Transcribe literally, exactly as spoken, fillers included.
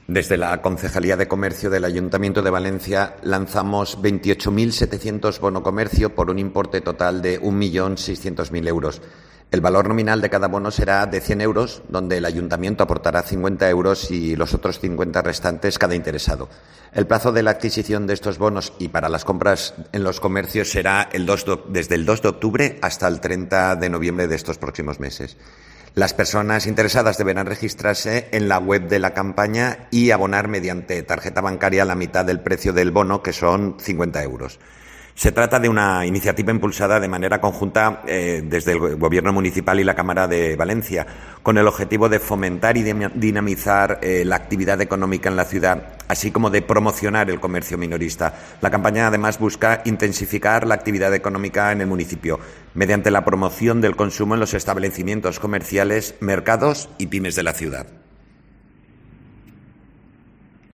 Desde la Concejalía de Comercio del Ayuntamiento de Valencia lanzamos veintiocho mil setecientos bono comercio por un importe total de un millón seiscientos mil euros. El valor nominal de cada bono será de cien euros, donde el Ayuntamiento aportará cincuenta euros y los otros cincuenta restantes cada interesado. El plazo de la adquisición de estos bonos y para las compras en los comercios será el dos de, desde el dos de octubre hasta el treinta de noviembre de estos próximos meses. Las personas interesadas deberán registrarse en la web de la campaña y abonar mediante tarjeta bancaria la mitad del precio del bono, que son cincuenta euros. Se trata de una iniciativa impulsada de manera conjunta eh, desde el Gobierno municipal y la Cámara de Valencia, con el objetivo de fomentar y de dinamizar eh, la actividad económica en la ciudad, así como de promocionar el comercio minorista. La campaña, además, busca intensificar la actividad económica en el municipio, mediante la promoción del consumo en los establecimientos comerciales, mercados y pymes de la ciudad.